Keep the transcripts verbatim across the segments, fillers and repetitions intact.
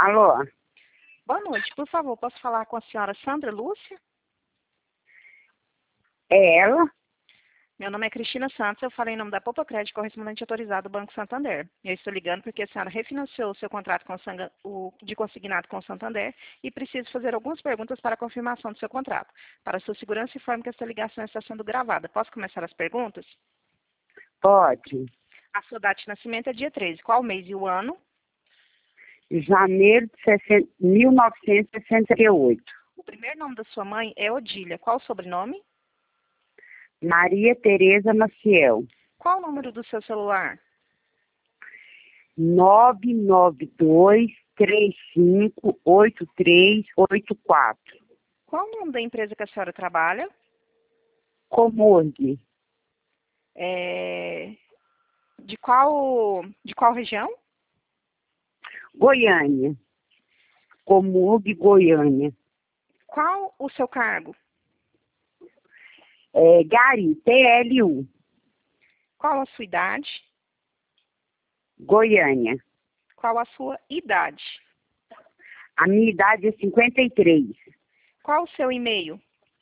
Alô? Boa noite. Por favor, posso falar com a senhora Sandra Lúcia? É ela? Meu nome é Cristina Santos, eu falei em nome da Poupa Crédito, correspondente autorizado do Banco Santander. Eu estou ligando porque a senhora refinanciou o seu contrato com o Sanga- o- de consignado com o Santander e preciso fazer algumas perguntas para a confirmação do seu contrato. Para sua segurança, informe que essa ligação está sendo gravada. Posso começar as perguntas? Pode. A sua data de nascimento é dia treze. Qual o mês e o ano? Janeiro de sessenta mil novecentos e sessenta e oito. O primeiro nome da sua mãe é Odília. Qual o sobrenome? Maria Tereza Maciel. Qual o número do seu celular? nove nove dois, três cinco, oito três oito quatro. Qual o nome da empresa que a senhora trabalha? Comorgue. É, De qual, de qual região? Goiânia. Comurg, Goiânia. Qual o seu cargo? É, Gari, T L U. Qual a sua idade? Goiânia. Qual a sua idade? A minha idade é cinquenta e três. Qual o seu e-mail?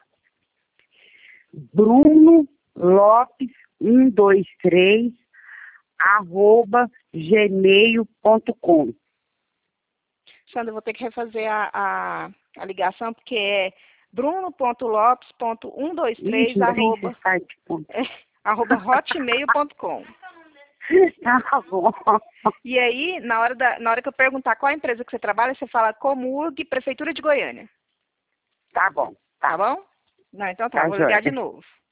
Bruno Lopes um dois três arroba gmail ponto com. Sandra, eu vou ter que refazer a, a, a ligação, porque é bruno ponto lopes ponto um dois três arroba, site ponto. é, arroba hotmail ponto com. Tá bom. E aí, na hora, da, na hora que eu perguntar qual a empresa que você trabalha, você fala Comurg, Prefeitura de Goiânia. Tá bom. Tá bom? Não, então tá, Tá vou ligar joia. de novo.